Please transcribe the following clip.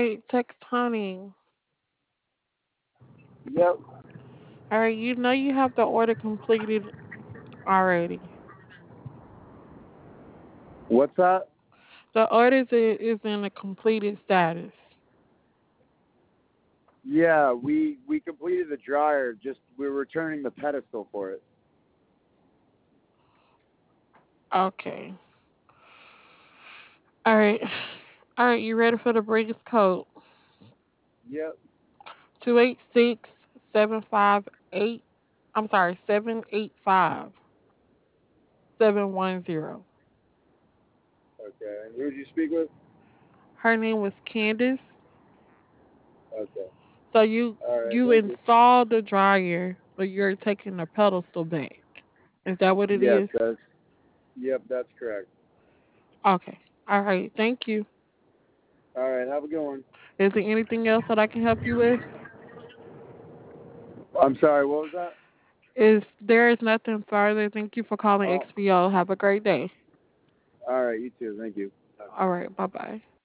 right, text Honey. Yep. All right, you know you have the order completed already. What's that? The order is in a completed status. Yeah, we completed the dryer. Just we're returning the pedestal for it. Okay. All right. All right, you ready for the Briggs code? Yep. 286-758. I'm sorry, 785-710. Okay. And who did you speak with? Her name was Candace. Okay. So you All right. you Thank you. installed the dryer, but you're taking the pedestal back. Is that what it Yes, is? that's. Yep, that's correct. Okay. All right. Thank you. All right. Have a good one. Is there anything else that I can help you with? I'm sorry. What was that? If there is nothing further, thank you for calling Oh. XPO. Have a great day. All right. You too. Thank you. All right. Bye bye.